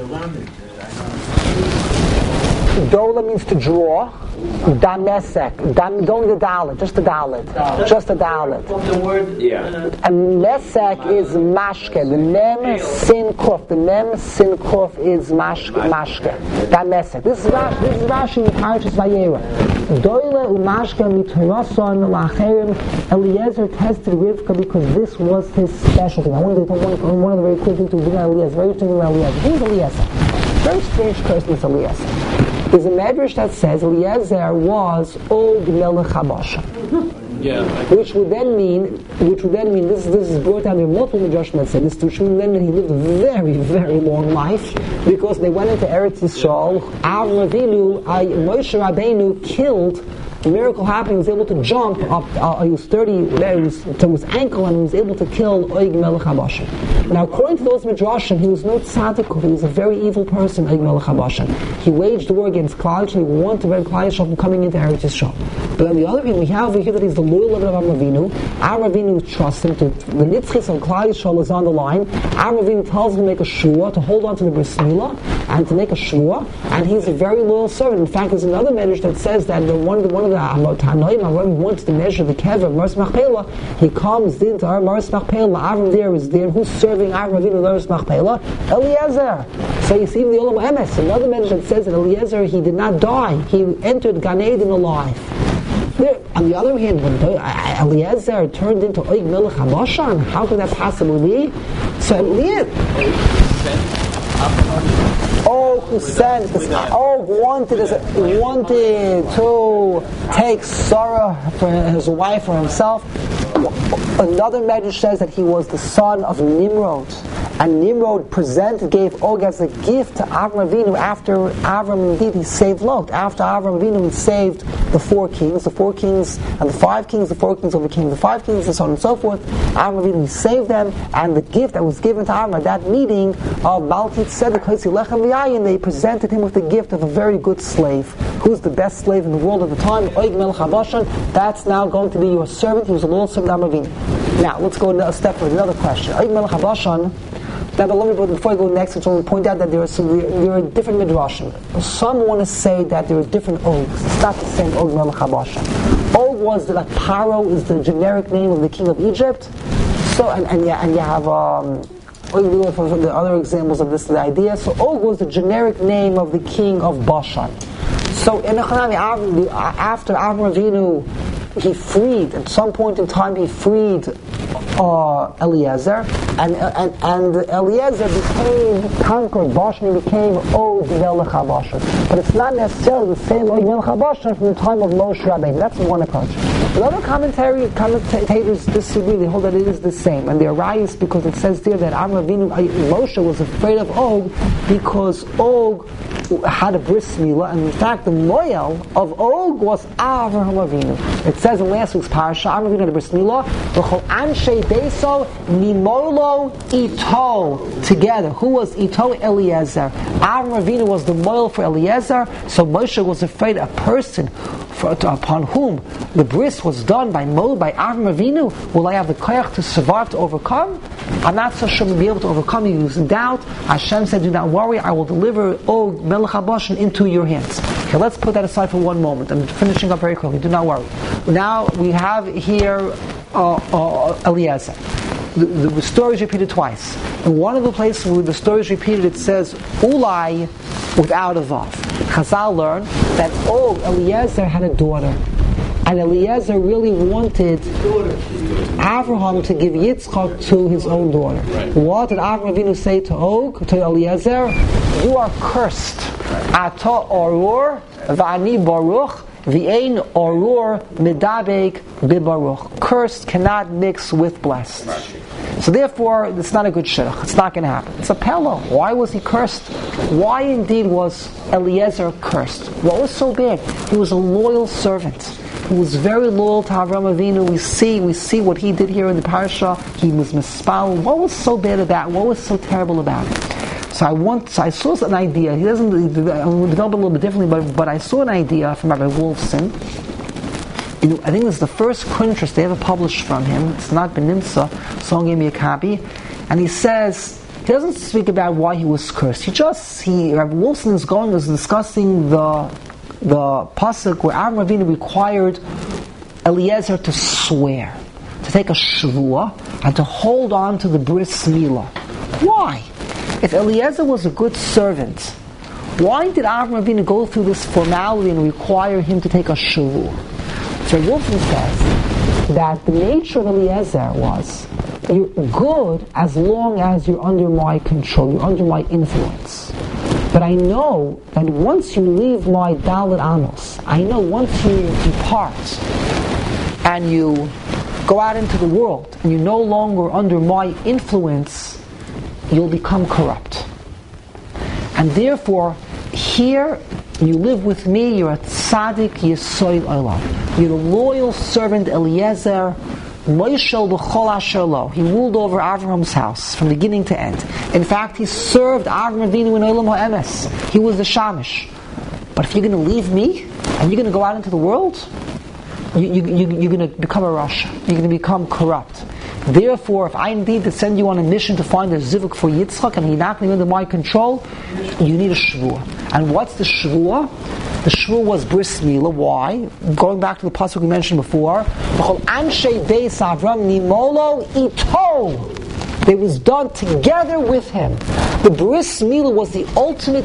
Dola means to draw. Damesek. Don't the dalet, just the dalet. Just the dalet. And mesek is mashke. The mem sin kuf. The mem sin kuf is mashke. Damesek. This is Rashi in Parshas Vayera. Doile umashke mitarason lacherim. Eliezer tested Rivka because this was his specialty. One of the very cool things to bring out Eliezer. Very interesting about Eliezer. Who's Eliezer? Very strange person is Eliezer. There's a medrash that says Eliezer was Og Melech HaBashan. Which would then mean this is brought down in multiple medrashim that say this, which would then mean he lived a very, very long life because they went into Eretz Yisrael. Avram Avinu, Moshe Rabbeinu killed. The miracle happened. He was able to jump up. He was 30 to his ankle, and he was able to kill Og Melech HaBashan. Now, according to those midrashim, he was no tzaddik. He was a very evil person. Og Melech HaBashan. He waged war against Klal Yisrael. He wanted to prevent Klal Yisrael from coming into Eretz Yisrael. But on the other hand, we have over here that he's the loyal of Avram Avinu. Avram Avinu trusts him. The nitzchis of Klal Yisrael is on the line. Avram Avinu tells him to make a shua, to hold on to the bris milah, and to make a shua. And he's a very loyal servant. In fact, there's another medrash that says that one of the Tanoim wants to measure the kever of Maris Machpelah. He comes into our Maris Machpelah. Avram there is there. Who's serving Avram Avinu Maris Machpelah? Eliezer. So you see in the Olam Emes, another medrash that says that Eliezer, he did not die. He entered Gan Eden alive. There, on the other hand, when Eliezer turned into Og Melech HaBashan, how could that possibly be? So Eliezer. Who sent wanted to take Sarah for his wife or himself. Another medrash says that he was the son of Nimrod, and Nimrod gave Og as a gift to Avram Avinu after Avram indeed he saved Lot. After Avram Avinu he saved the 4 kings and the 5 kings. The 4 kings overcame the 5 kings, and so on and so forth. Avram Avinu saved them, and the gift that was given to Avram at that meeting of Malkit Tzedek Lechem V'Yayin, they presented him with the gift of a very good slave. Who's the best slave in the world at the time? Og Melech HaBashan. That's now going to be your servant. He was a loyal servant of Avram Avinu. Now let's go a step with another question. Og Melech HaBashan. Now, before I go next, I just want to point out that there are different midrashim. Some want to say that there are different Ogs. It's not the same Og Melech HaBashan. Og was like Paro is the generic name of the king of Egypt. So and you have the other examples of this idea. So Og was the generic name of the king of Bashan. So in after Avram Avinu, he freed, at some point in time he freed Eliezer, and Eliezer conquered Bashan, and became Og Melech HaBashan. But it's not necessarily the same Og Melech HaBashan from the time of Moshe Rabbeinu. That's one approach. But other commentators disagree. They hold that it is the same, and they're right because it says there that Moshe was afraid of Og because Og had a bris milah, and in fact the moyel of Og was Avraham Avinu. It says in last week's parasha, Avraham Avinu had a bris milah, v'chol anshe beso nimolo ito, together. Who was ito? Eliezer. Avraham Avinu was the moyel for Eliezer, so Moshe was afraid a person upon whom the bris was done by Avram Avinu, will I have the koyach to survive, to overcome? I'm not so sure we'll be able to overcome you. He was in doubt. Hashem said, do not worry, I will deliver Og Melech HaBashan into your hands. Okay, let's put that aside for one moment. I'm finishing up very quickly. Do not worry. Now we have here Eliezer. The story is repeated twice. In one of the places where the story is repeated, it says Ulai without a vav. Chazal learned that Eliezer had a daughter, and Eliezer really wanted Avraham to give Yitzchak to his own daughter. What did Avraham Avinu say to Eliezer? You are cursed. Ata orur v'ani baruch v'ein orur medabek bibaruch. Cursed cannot mix with blessed. So therefore, it's not a good shidduch. It's not going to happen. It's a pella. Why was he cursed? Why indeed was Eliezer cursed? What was so bad? He was a loyal servant. He was very loyal to Avraham Avinu. We see what he did here in the parasha. He was mispal. What was so bad about it? What was so terrible about it? So I saw an idea. He doesn't develop a little bit differently, but I saw an idea from Rabbi Wolfson. I think this is the first kuntrus they ever published from him. It's not Benimsa. Someone gave me a copy, and he says he doesn't speak about why he was cursed. Rabbi Wolfson is discussing the pasuk where Avraham Avinu required Eliezer to swear, to take a shvuah, and to hold on to the bris milah. Why? If Eliezer was a good servant, why did Avraham Avinu go through this formality and require him to take a shvuah? So Wolfson says that the nature of Eliezer was, you're good as long as you're under my control, you're under my influence. But I know that once you leave my Dalet Amos, I know once you depart and you go out into the world and you're no longer under my influence, you'll become corrupt. And therefore, here you live with me, you're a tzaddik yesoid olam. You're a loyal servant Eliezer, Moishel b'chol asher lo. He ruled over Avraham's house from beginning to end. In fact, he served Avram Avinu in Olam HaEmes. He was the shamish. But if you're going to leave me and you're going to go out into the world, you're going to become a rasha. You're going to become corrupt. Therefore, if I indeed send you on a mission to find a zivuk for Yitzchak and you're not going to be under my control, you need a shvuah. And what's the shvuah? The shvuah was bris milah. Why? Going back to the pasuk we mentioned before, it was done together with him. The bris milah was the ultimate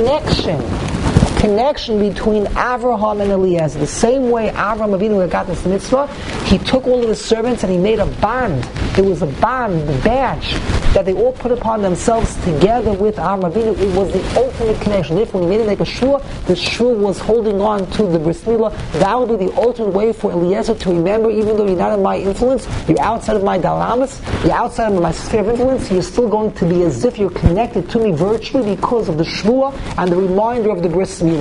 connection between Avraham and Eliezer. The same way Avraham Avinu had got this mitzvah, he took all of his servants and he made a bond. It was a bond, the badge, that they all put upon themselves together with Avraham Avinu. It was the ultimate connection. Therefore, when he made it like a shvuah, the shvuah was holding on to the bris milah. That would be the ultimate way for Eliezer to remember, even though you're not in my influence, you're outside of my dalamas, you're outside of my sphere of influence, you're still going to be as if you're connected to me virtually because of the shvuah and the reminder of the bris milah.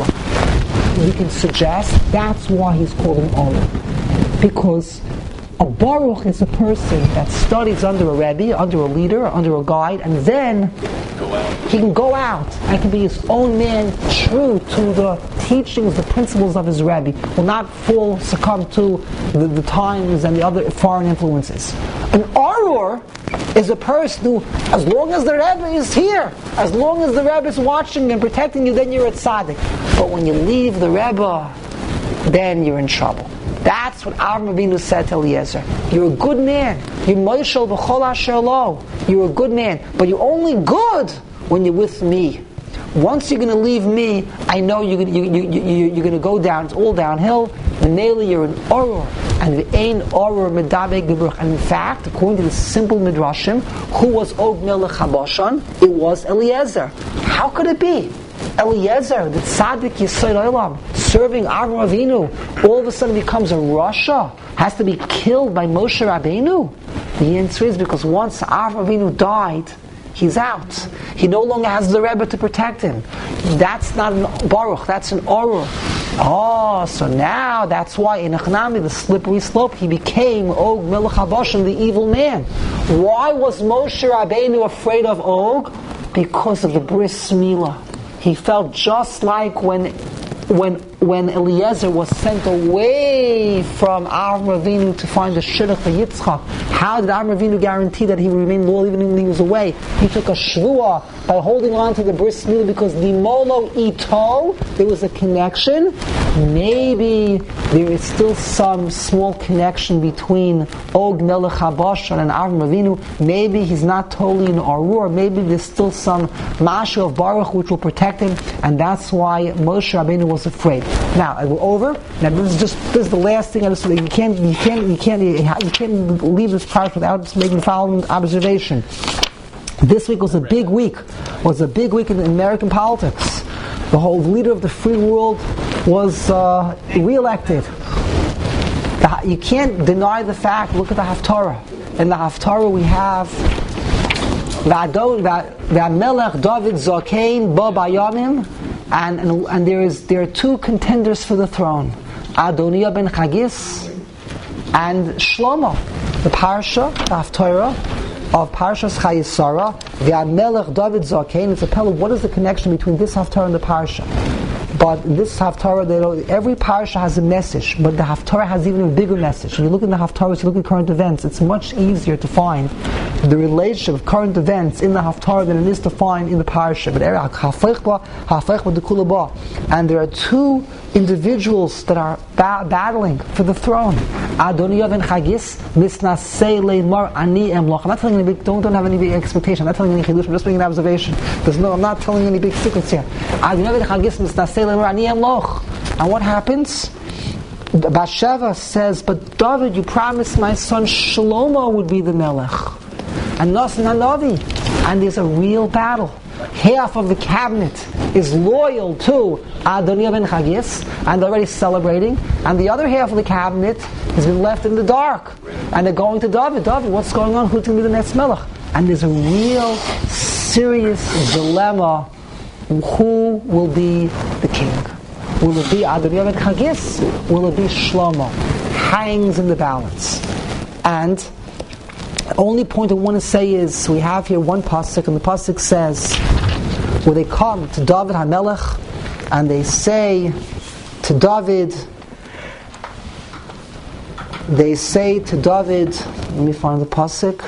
We can suggest that's why he's called an Omer. Because a Baruch is a person that studies under a Rebbe, under a leader, under a guide, and then he can go out and can be his own man, true to the teachings, the principles of his Rebbe, will not succumb to the times and the other foreign influences. An Arur is a person who, as long as the Rebbe is here, as long as the Rebbe is watching and protecting you, then you're a tzaddik. But when you leave the Rebbe, then you're in trouble. That's what Avraham Avinu said to Eliezer. You're a good man. You're Moishel b'chol asher lo. You're a good man. But you're only good when you're with me. Once you're going to leave me, I know you're going to go down. It's all downhill. And mainly you're an Oror. And the Ein Oror Medabek Gebuch. And in fact, according to the simple midrashim, who was Og Melech HaBashan? It was Eliezer. How could it be? Eliezer, the tzaddik Yesod Olam, serving Avraham Avinu, all of a sudden becomes a rasha, has to be killed by Moshe Rabbeinu? The answer is because once Avraham Avinu died, he's out. He no longer has the Rebbe to protect him. That's not an Baruch, that's an Orur. Oh, so now that's why in Achnami, the slippery slope, he became Og Melech HaBashan, the evil man. Why was Moshe Rabbeinu afraid of Og? Because of the bris milah. He felt just like when when Eliezer was sent away from Avram Avinu to find the shidduch for Yitzchak, how did Avram Avinu guarantee that he would remain loyal even when he was away? He took a shvuah by holding on to the bris milah because Nimolo Ito, there was a connection. Maybe there is still some small connection between Og Melech HaBashar and Avram Avinu. Maybe he's not totally in Arur. Maybe there's still some Masha of Baruch which will protect him, and that's why Moshe Rabbeinu was afraid. Now we're over. Now this is the last thing. You can't leave this part without just making the following observation. This week was a big week. In American politics. The whole leader of the free world was re-elected. You can't deny the fact. Look at the Haftarah. In the Haftarah we have V'Melech David Zakein Bo Bayamim, and there are two contenders for the throne, Adoniah ben Chagis and Shlomo. The Parsha, the Haftarah of Parshas Chayesara, V'Melech David Zakein. It's a pella. What is the connection between this Haftarah and the Parsha? But this Haftarah, every Parsha has a message, but the Haftarah has even a bigger message. When you look at the Haftarah, you look at current events, it's much easier to find the relationship of current events in the Haftarah than it is to find in the Parsha. And there are two individuals that are battling for the throne. Adoniah ben Chagis, misnasei leimar ani emloch. I'm not telling you any big, don't have any big expectation. I'm not telling you any chidush. I'm just making an observation. I'm not telling you any big secrets here. Adoniah ben Chagis, misnasei leimar ani emloch. And what happens? Bathsheba says, but David, you promised my son Shlomo would be the melech, and Nasan Hanavi. And there's a real battle. Half of the cabinet is loyal to Adoniah ben Chagis, and they're already celebrating, and the other half of the cabinet has been left in the dark, and they're going to David. David, what's going on? Who's going to be the next melech? And there's a real serious dilemma. Who will be the king? Will it be Adoniah ben Chagis? Will it be Shlomo? Hangs in the balance. And the only point I want to say is, we have here one pasuk, and the pasuk says, where they come to David HaMelech, and they say to David, let me find the pasuk.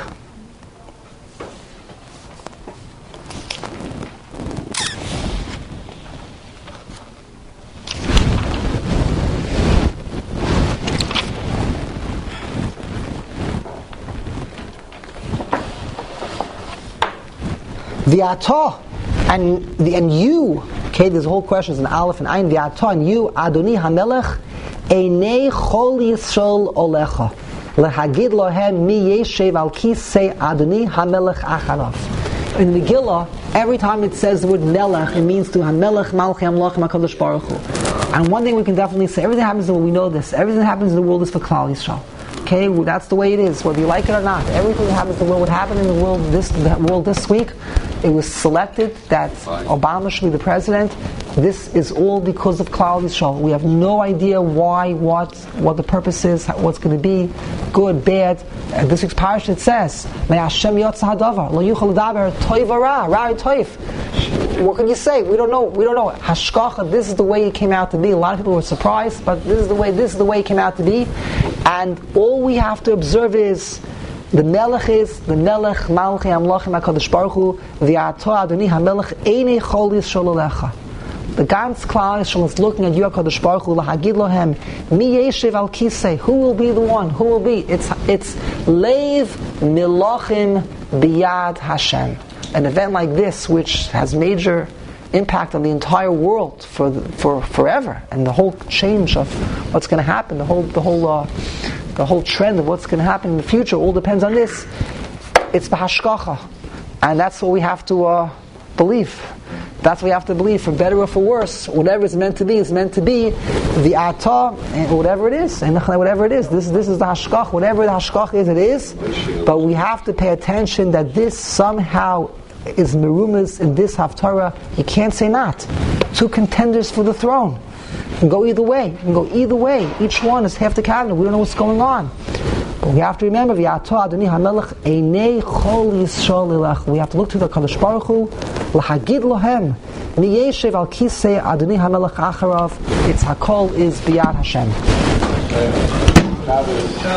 V'ata, and you, okay, there's a whole question, it's an aleph and ayin, v'ata, and you, Adoni HaMelech, einei chol Yisrael olecha, lehagid lohem mi yeshev al kisei Adoni HaMelech acharav. In the Megillah, every time it says the word melech, it means to HaMelech Malchi Amlachim HaKadosh Baruch Hu. And one thing we can definitely say, everything happens in the world, we know this, everything that happens in the world is for Klal Yisrael. Okay, that's the way it is, whether you like it or not. Everything that happens in the world, what happened in the world this week, it was selected that Obama should be the president. This is all because of Klal Yisrael. We have no idea why, what the purpose is, what's going to be, good, bad. This week's parasha it says, "May Hashem yotza hadavar lo yuchal ledaber toiv ra toiv." What can you say? We don't know. Hashkacha. This is the way it came out to be. A lot of people were surprised, but this is the way it came out to be. And all we have to observe is the Melech Malchi Amlachim HaKadosh Baruch Hu V'ato Adoni HaMelech Einei Chol Yisrael Alecha. The Gans Klal Yisrael is looking at you, HaKadosh Baruch Hu, Lahagid Lohem Mi Yeshiv Al Kisei. Who will be the one? Who will be? It's Leiv Milachim Biyad Hashem. An event like this, which has major impact on the entire world for forever, and the whole change of what's going to happen, the whole trend of what's going to happen in the future, all depends on this. It's b'hashkacha, and that's what we have to believe. That's what we have to believe, for better or for worse. Whatever it's meant to be is meant to be. The atah, and whatever it is, and whatever it is, this is the hashkach. Whatever the hashkach is, it is. But we have to pay attention that this somehow is merumas in this haftarah. You can't say not. Two contenders for the throne. You can go either way. Each one is half the cabinet. We don't know what's going on. But we have to remember, we have to look to the Kadosh Baruch Hu L'hagid lohem, mi yeshev al kisei Adonai HaMelech acharav, its hakol is biyad Hashem.